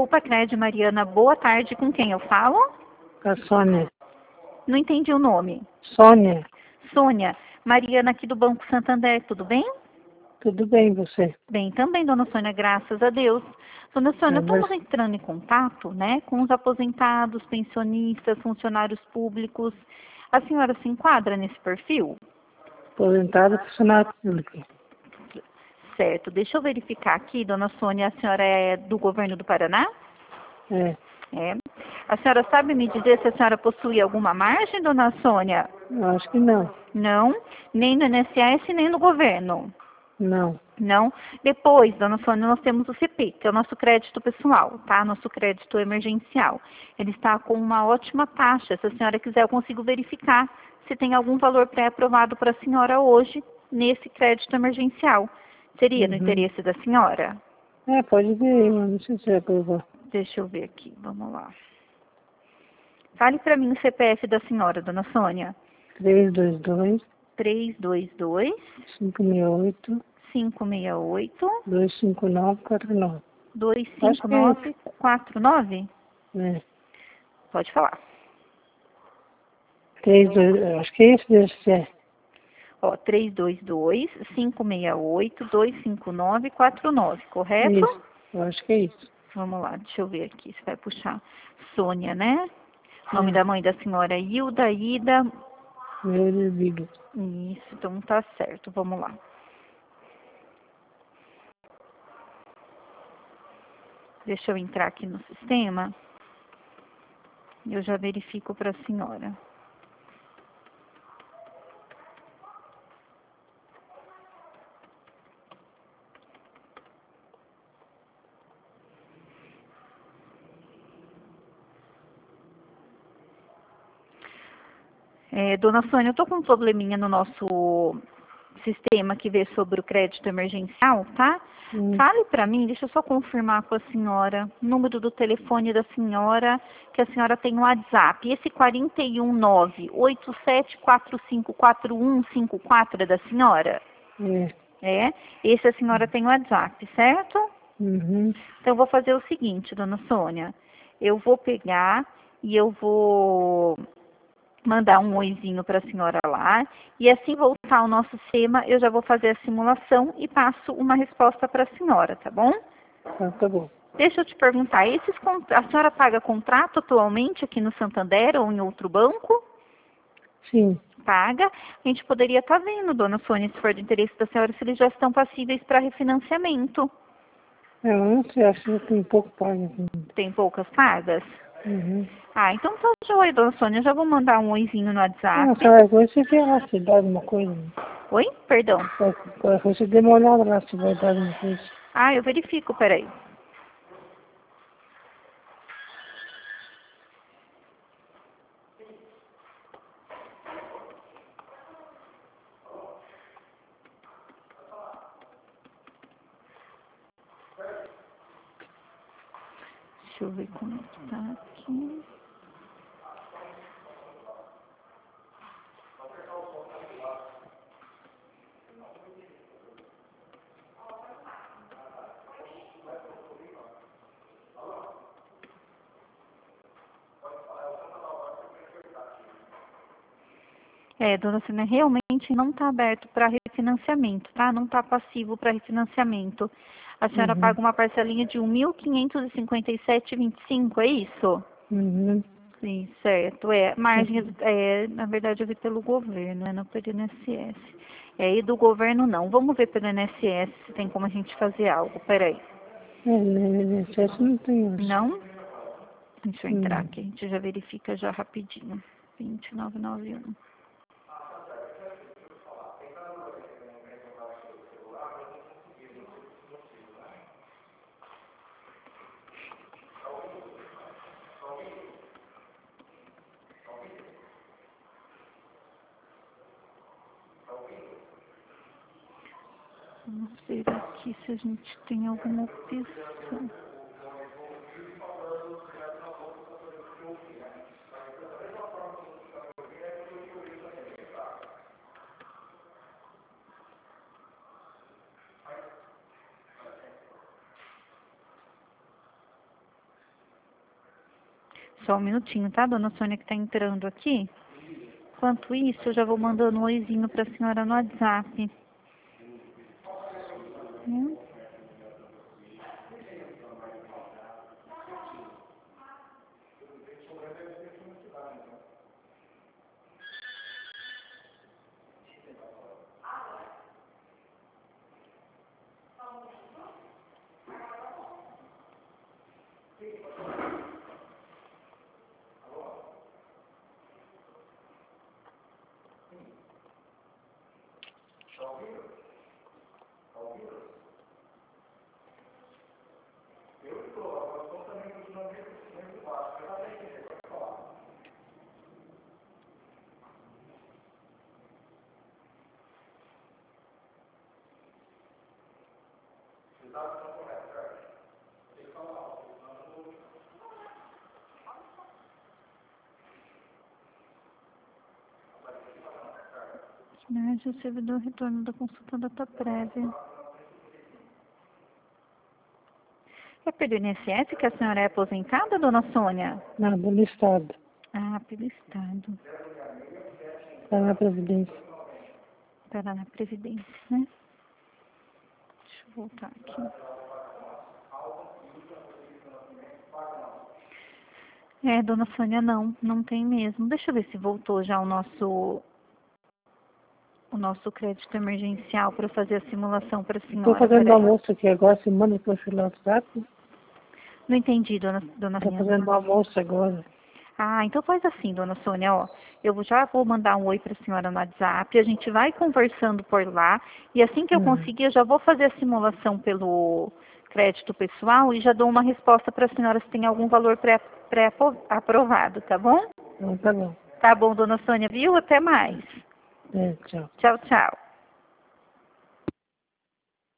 Desculpa, Crédito Mariana, boa tarde. Com quem eu falo? A Sônia. Não entendi o nome. Sônia, Sônia. Mariana aqui do Banco Santander, tudo bem? tudo bem você? Bem também, dona Sônia, graças a Deus. Dona Sônia, Mas estamos entrando em contato, né, com os aposentados, pensionistas, funcionários públicos. A senhora se enquadra nesse perfil? aposentada funcionário público. Certo. Deixa eu verificar aqui, dona Sônia, a senhora é do governo do Paraná? É, É. A senhora sabe me dizer se a senhora possui alguma margem, dona Sônia? eu acho que não. Não, nem no INSS, nem no governo. Não. Não. Depois, dona Sônia, nós temos o CP, que é o nosso crédito pessoal, tá? Nosso crédito emergencial. Ele está com uma ótima taxa. Se a senhora quiser, eu consigo verificar se tem algum valor pré-aprovado para a senhora hoje nesse crédito emergencial. Seria do Uhum. interesse da senhora? É, pode ver aí, mas não sei se é aprovou. Deixa eu ver aqui, vamos lá. Fale para mim o CPF da senhora, dona Sônia. 322 322 568 568 25949. Acho que é isso. 25949? Né? Pode falar. acho que é isso, deve ser. Ó, 322-568-25949, correto? Isso, eu acho que é isso. Vamos lá, deixa eu ver aqui, você vai puxar. Sônia, né? O nome da mãe da senhora é Hilda Ida. Meu devido. Isso, então tá certo, vamos lá. Deixa eu entrar aqui no sistema. Eu já verifico para a senhora. Dona Sônia, eu tô com um probleminha no nosso sistema que vê sobre o crédito emergencial, tá? Fale para mim, deixa eu só confirmar com a senhora, o número do telefone da senhora, que a senhora tem no WhatsApp. Esse 419-87454154 é da senhora? É. É, esse a senhora tem no WhatsApp, certo? Uhum. Então, eu vou fazer o seguinte, dona Sônia. Eu vou pegar e eu vou mandar um oizinho para a senhora lá. E assim voltar ao nosso sistema, eu já vou fazer a simulação e passo uma resposta para a senhora, tá bom? Tá bom. Deixa eu te perguntar, a senhora paga contrato atualmente aqui no Santander ou em outro banco? Sim. Paga. A gente poderia estar vendo, dona Sônia, se for de interesse da senhora, se eles já estão passíveis para refinanciamento. Eu não sei, acho que tem pouco pago aqui. Tem poucas pagas? Uhum. Ah, então tá joia, dona Sônia. Eu já vou mandar um oizinho no WhatsApp. Qualquer coisa você vê lá se dá alguma coisa. Oi? Perdão. Qualquer coisa você dê uma olhada lá se vai dar alguma coisa. Ah, eu verifico, peraí. Deixa eu ver como é que tá aqui. Dona Sônia, realmente não está aberto para refinanciamento, tá? Não está passivo para refinanciamento. A senhora Uhum. paga uma parcelinha de R$ 1.557,25, é isso? Uhum. Sim, certo. Margens, na verdade, eu vi pelo governo, não pelo INSS. E do governo não. Vamos ver pelo INSS se tem como a gente fazer algo. Peraí. INSS não tem hoje. Não? Deixa eu entrar aqui, a gente já verifica já rapidinho. 2991. Vamos ver aqui se a gente tem alguma opção. Só um minutinho, tá, dona Sônia, que tá entrando aqui. Enquanto isso, eu já vou mandando um oizinho para a senhora no WhatsApp. O servidor retorno da consulta data prévia. É pelo INSS que a senhora é aposentada, dona Sônia? Não, pelo Estado. Ah, pelo Estado. Está na Previdência. Está na Previdência, né? Deixa eu voltar aqui. Dona Sônia, não tem mesmo. Deixa eu ver se voltou já o nosso crédito emergencial para fazer a simulação para a senhora. Estou fazendo almoço aqui agora, se manda para o WhatsApp. Não entendi, dona Sônia. Estou fazendo almoço agora. Ah, então faz assim, dona Sônia, ó. Eu já vou mandar um oi para a senhora no WhatsApp, a gente vai conversando por lá, e assim que eu conseguir, eu já vou fazer a simulação pelo crédito pessoal e já dou uma resposta para a senhora se tem algum valor pré-aprovado, tá bom? Tá bom. Tá bom, dona Sônia, viu? Até mais. Tchau. Tchau, tchau.